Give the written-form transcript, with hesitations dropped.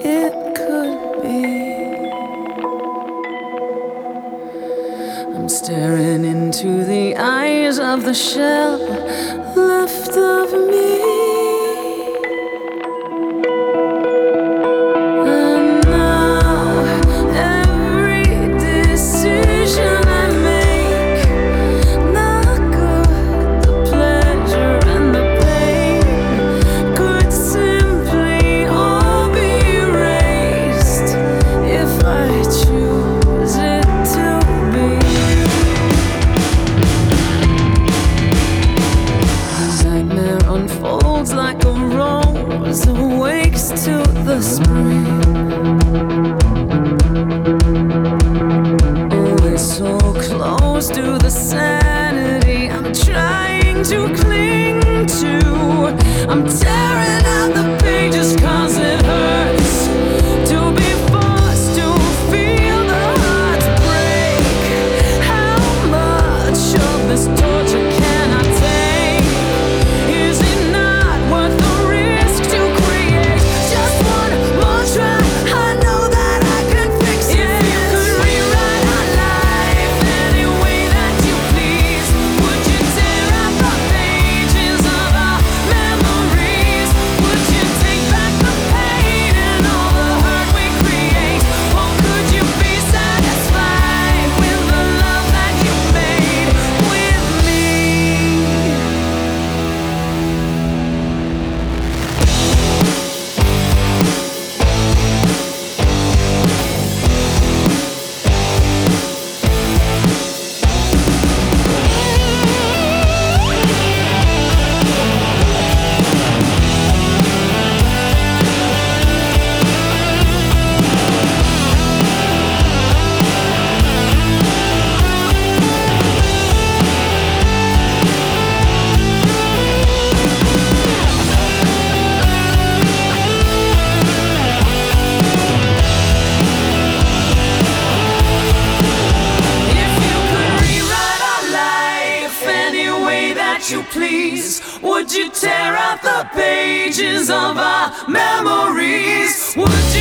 it could be. I'm staring into the eyes of the shell left of me. And now every decision I make, the good, the pleasure and the pain, could simply all be erased if I choose it to be. The nightmare unfolds like a rose awakes to the spring. Always so close to the sanity I'm trying to cling to. I'm tearing out the pages 'cause it hurts to be forced to feel the hearts break. How much of this torture can I take? Is it not worth the risk to create just one more try? I know that I can fix it. If you could rewrite our life any way that you please, would you tear out the pages of our memories? Would you take back the pain and all the hurt we create? Or could you be satisfied with the love that you made with me? If you could rewrite our life any way that you please, would you tear out the pages of our memories? Would you